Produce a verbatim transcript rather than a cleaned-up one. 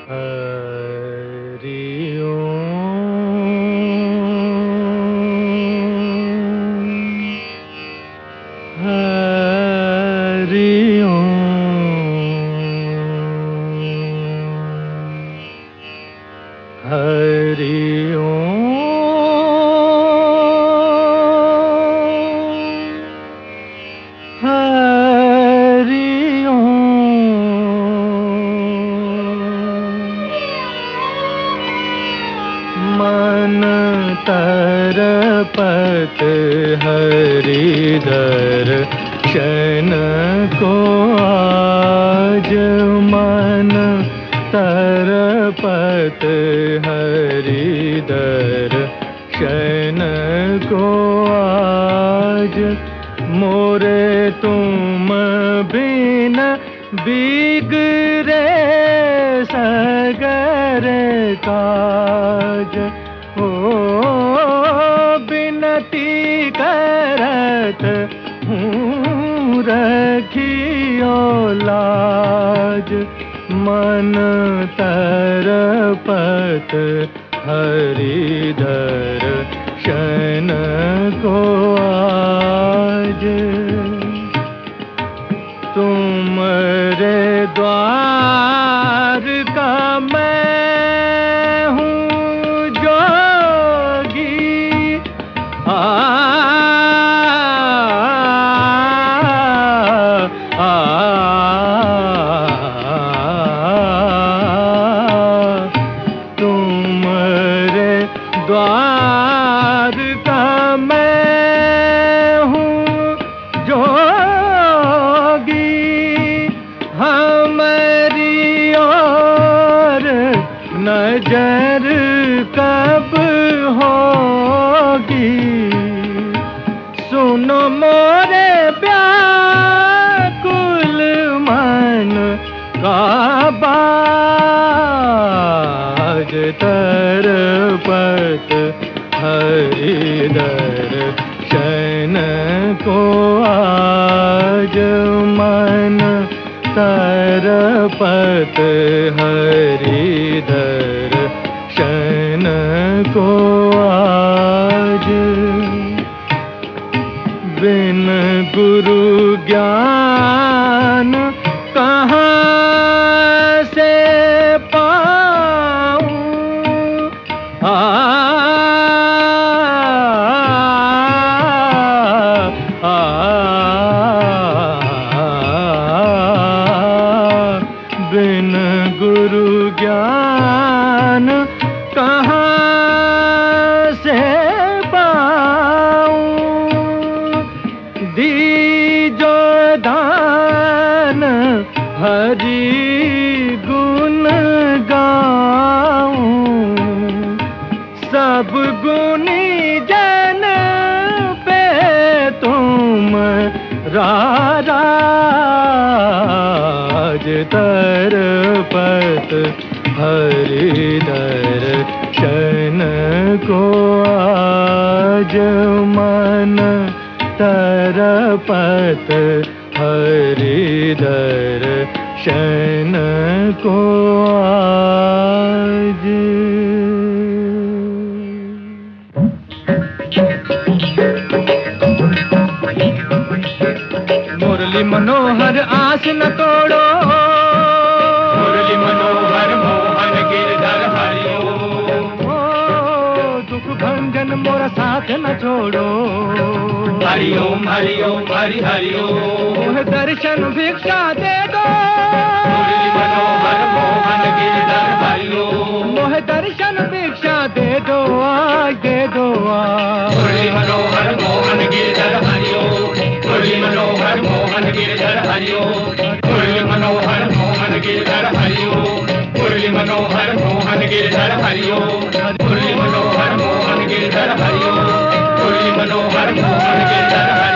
हरि ओम हरि ओम हरि ओम हरि ओम मन तरपत हरिधर शन को आज मन तरपत हरिधर शन को आज मोरे तुम बिन बिगड़े सगरे काज ओ बिनती करत हूँ रखियो लाज मन तरपत हरिधर शन को आज तुमरे द्वार का मैं हूँ जोगी आ, आ, आ तुमरे द्वार का मैं हूँ जोगी हमारी ओर नजर कब होगी सुनो मोरे व्याकुल मन का बाज तरपत हरिधर शन को आज मन तरपत हरिधर शन को आज बिन गुरु ज्ञान कहाँ से पाऊं आ, आ, बिन गुरु ज्ञान कहाँ से पाऊं दीजो दान हरि गुण गाऊं सब गुणी जन पे तुम राज तरपत हरिधर शन को आज मन तरपत हरिधर शन को आज मुरली मनोहर आस न तोड़ो मुरली मनोहर मोहन गिरधर हरि ओ दुख भंजन मोरा साथ न छोड़ो हरि ओम हरि ओम हरि हरि ओम मोह दर्शन भिक्षा दे दो मुरली मनोहर मोहन गिरधर हरि ओम मोह दर्शन भिक्षा दे दो आज दे दो आज मुरली मनोहर मोहन गिरधर हरि ओम मुरली मनोहर मोहन गिरधर हरि ओम मुरली मनोहर मोहन गिरधर हरि ओम मुरली मनोहर मोहन गिरधर हरि ओम मुरली मनोहर मोहन गिरधर हरि ओम मुरली मनोहर मोहन गिरधर हरि